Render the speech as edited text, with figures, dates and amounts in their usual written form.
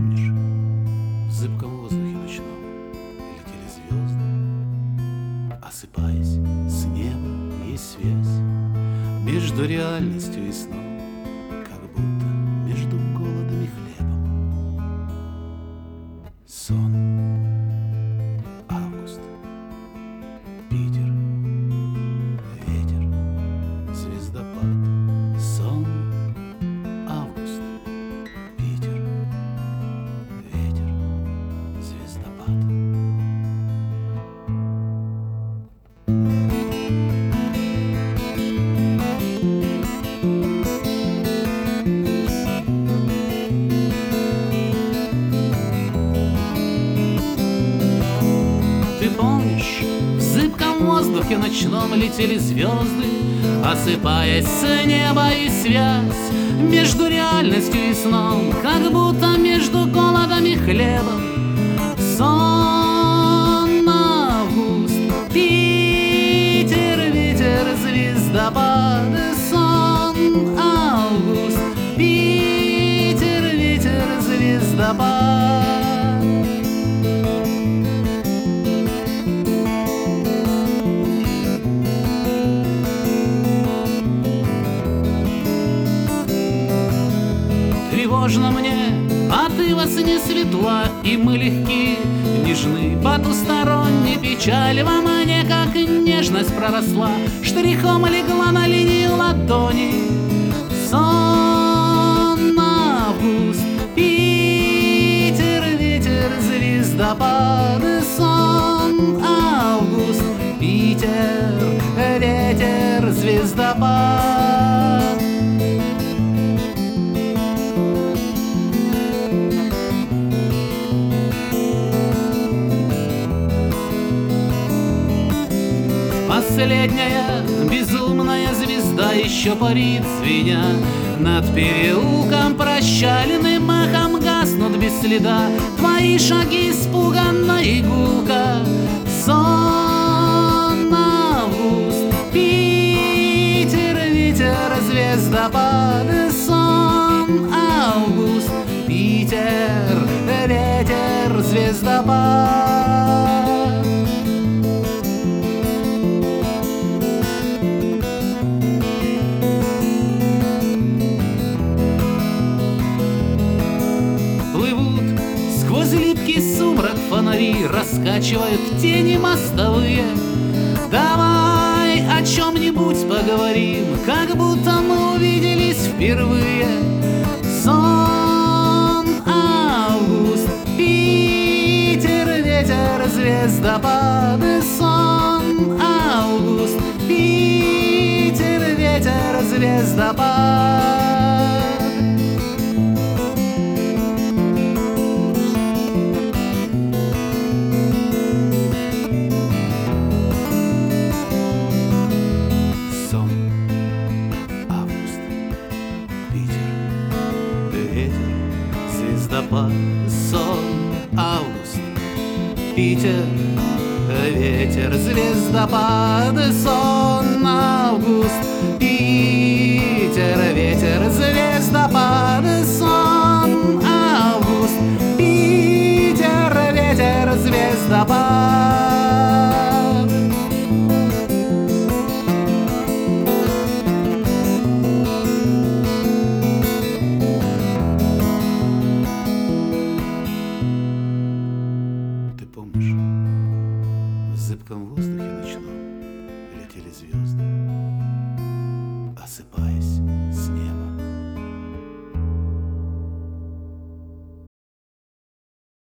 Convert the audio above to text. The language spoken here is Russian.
помнишь, в зыбком воздухе ночном летели звезды, осыпаясь с неба, есть связь между реальностью и сном, как будто между голодом и хлебом. Сон. Август. Питер. Ветер. Звездопад. Сон. Август. Питер. Ветер. Звездопад. Ты помнишь, в зыбком воздухе ночном летели звезды, осыпаясь с неба, и связь между реальностью и сном, как будто между голодом и хлебом. Сон, август, Питер, ветер, звездопад. Сон, август, Питер, ветер, звездопад. Тревожно мне, а ты во сне светла, и мы легки, нежны, потусторонней печаль во мне, как нежность проросла, штрихом легла на линию ладони. Сон, август, Питер, ветер, звездопад. Сон, август, Питер, ветер, звездопад. Последняя безумная звезда еще парит, звеня над переулком прощальным махом гаснут без следа твои шаги, испуганная гулка. Сон, август, Питер, ветер, звездопад. Сон, август, Питер, ветер, звездопад. Сквозь липкий сумрак фонари раскачивают тени мостовые. Давай о чем-нибудь поговорим, как будто мы увиделись впервые. Сон, август, Питер, ветер, звездопад. Сон, август, Питер, ветер, звездопад. Звездопад. Сон, август, Питер, ветер, звездопад. Сон, август, Питер, ветер, звездопад. Сон, август, Питер, ветер, звездопад. Помнишь, в зыбком воздухе